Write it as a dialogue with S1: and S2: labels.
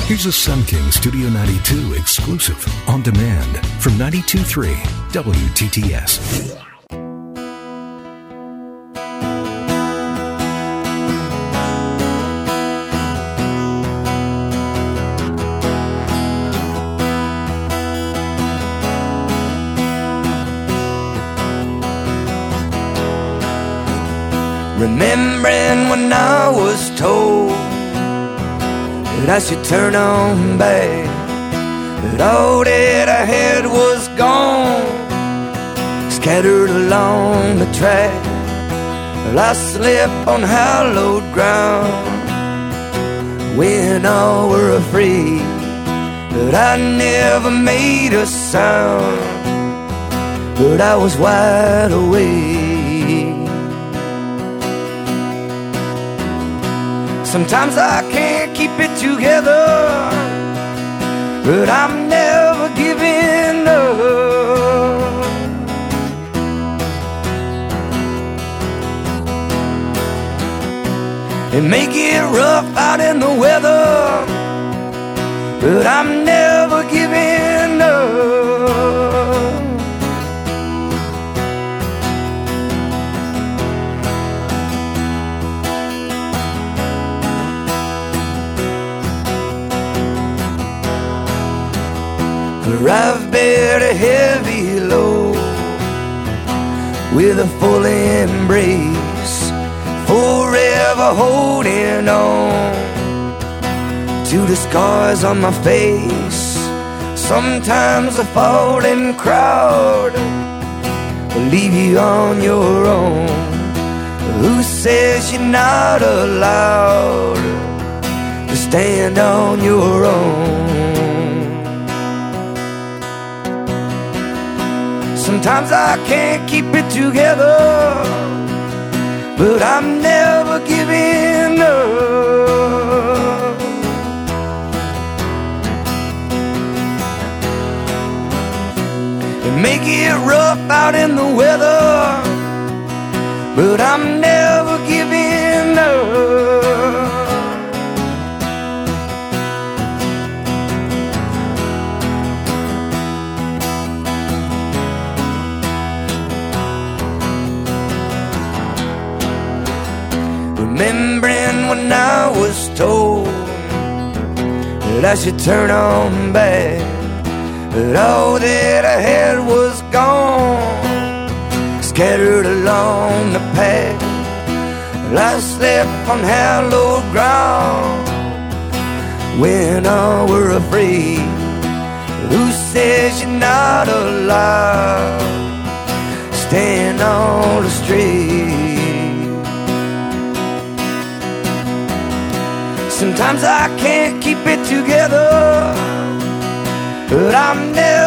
S1: Here's a Sun King Studio 92 exclusive on demand from 92.3 WTTS.
S2: Remembering when I was told that I should turn on back, that all that I had was gone, scattered along the track. Well, I slept on hallowed ground when all were afraid, but I never made a sound, but I was wide awake. Sometimes I can't keep it together, but I'm never giving up. It may get rough out in the weather, but I'm never giving up. For I've bared a heavy load with a full embrace, forever holding on to the scars on my face. Sometimes a falling crowd will leave you on your own. Who says you're not allowed to stand on your own? Sometimes I can't keep it together, but I'm never giving up. It may get rough out in the weather, but I'm never giving up. Remembering when I was told that I should turn on back, but all that I had was gone, scattered along the path. Well, I slept on hallowed ground when all were afraid. Who says you're not allowed to stand on the street? Sometimes I can't keep it together, but I'm never